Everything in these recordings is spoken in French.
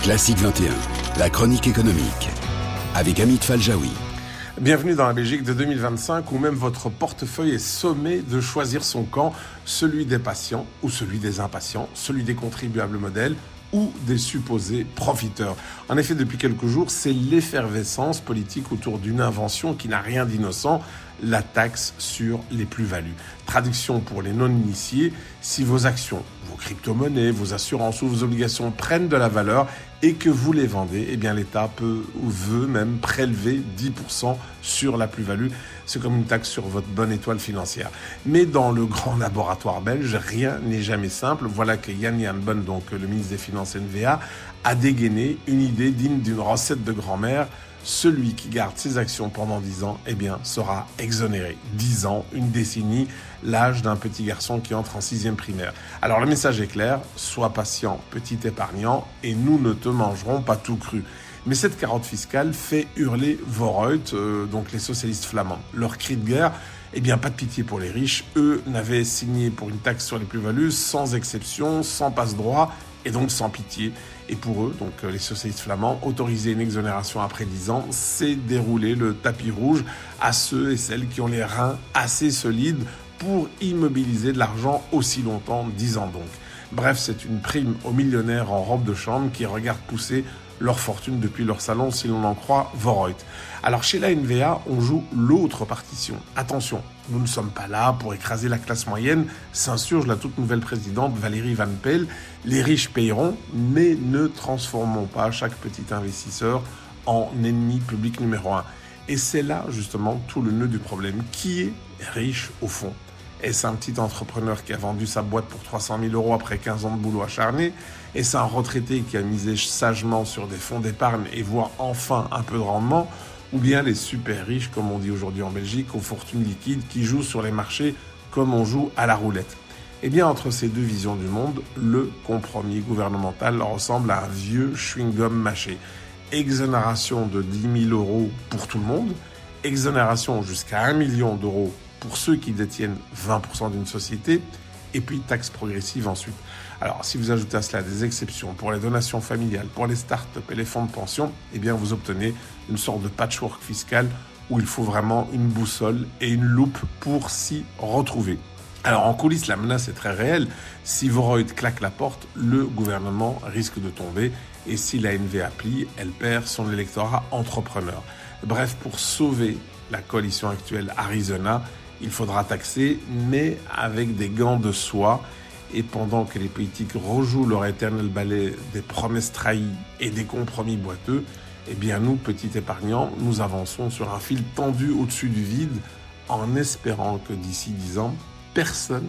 Classique 21, la chronique économique, avec Amit Faljaoui. Bienvenue dans la Belgique de 2025 où même votre portefeuille est sommé de choisir son camp, celui des patients ou celui des impatients, celui des contribuables modèles ou des supposés profiteurs. En effet, depuis quelques jours, c'est l'effervescence politique autour d'une invention qui n'a rien d'innocent, la taxe sur les plus-values. Traduction pour les non-initiés, si vos actions, vos crypto-monnaies, vos assurances ou vos obligations prennent de la valeur et que vous les vendez, eh bien l'État peut ou veut même prélever 10% sur la plus-value. C'est comme une taxe sur votre bonne étoile financière. Mais dans le grand laboratoire belge, rien n'est jamais simple. Voilà que Yann Bonne, donc le ministre des Finances NVA, a dégainé une idée digne d'une recette de grand-mère. Celui qui garde ses actions pendant 10 ans, eh bien, sera exonéré. 10 ans, une décennie, l'âge d'un petit garçon qui entre en 6e primaire. Alors le message est clair, sois patient, petit épargnant, et nous ne te mangerons pas tout cru. Mais cette carotte fiscale fait hurler Vooruit, donc les socialistes flamands. Leur cri de guerre, eh bien, pas de pitié pour les riches. Eux n'avaient signé pour une taxe sur les plus-values, sans exception, sans passe-droit, et donc sans pitié. Et pour eux, donc les socialistes flamands, autoriser une exonération après 10 ans, c'est dérouler le tapis rouge à ceux et celles qui ont les reins assez solides pour immobiliser de l'argent aussi longtemps, 10 ans donc. Bref, c'est une prime aux millionnaires en robe de chambre qui regardent pousser leur fortune depuis leur salon, si l'on en croit Vooruit. Alors chez la NVA, on joue l'autre partition. Attention, nous ne sommes pas là pour écraser la classe moyenne, s'insurge la toute nouvelle présidente Valérie Van Pijl. Les riches payeront, mais ne transformons pas chaque petit investisseur en ennemi public numéro 1. Et c'est là justement tout le nœud du problème. Qui est riche au fond ? Est-ce un petit entrepreneur qui a vendu sa boîte pour 300 000 € après 15 ans de boulot acharné ? Est-ce un retraité qui a misé sagement sur des fonds d'épargne et voit enfin un peu de rendement ? Ou bien les super riches, comme on dit aujourd'hui en Belgique, aux fortunes liquides qui jouent sur les marchés comme on joue à la roulette ? Eh bien, entre ces deux visions du monde, le compromis gouvernemental ressemble à un vieux chewing-gum mâché. Exonération de 10 000 € pour tout le monde, exonération jusqu'à 1 million d'euros pour ceux qui détiennent 20% d'une société, et puis taxe progressive ensuite. Alors, si vous ajoutez à cela des exceptions pour les donations familiales, pour les start-up et les fonds de pension, eh bien vous obtenez une sorte de patchwork fiscal où il faut vraiment une boussole et une loupe pour s'y retrouver. Alors en coulisses, la menace est très réelle. Si Vooruit claque la porte, le gouvernement risque de tomber. Et si la NVA plie, elle perd son électorat entrepreneur. Bref, pour sauver la coalition actuelle Arizona, il faudra taxer, mais avec des gants de soie. Et pendant que les politiques rejouent leur éternel ballet des promesses trahies et des compromis boiteux, eh bien nous, petits épargnants, nous avançons sur un fil tendu au-dessus du vide en espérant que d'ici 10 ans, personne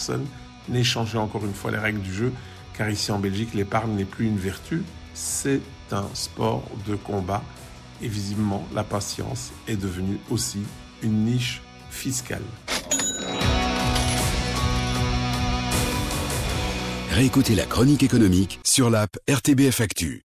n'ait changé encore une fois les règles du jeu, car ici en Belgique, l'épargne n'est plus une vertu, c'est un sport de combat. Et visiblement, la patience est devenue aussi une niche fiscale. Réécoutez la chronique économique sur l'app RTBF Actu.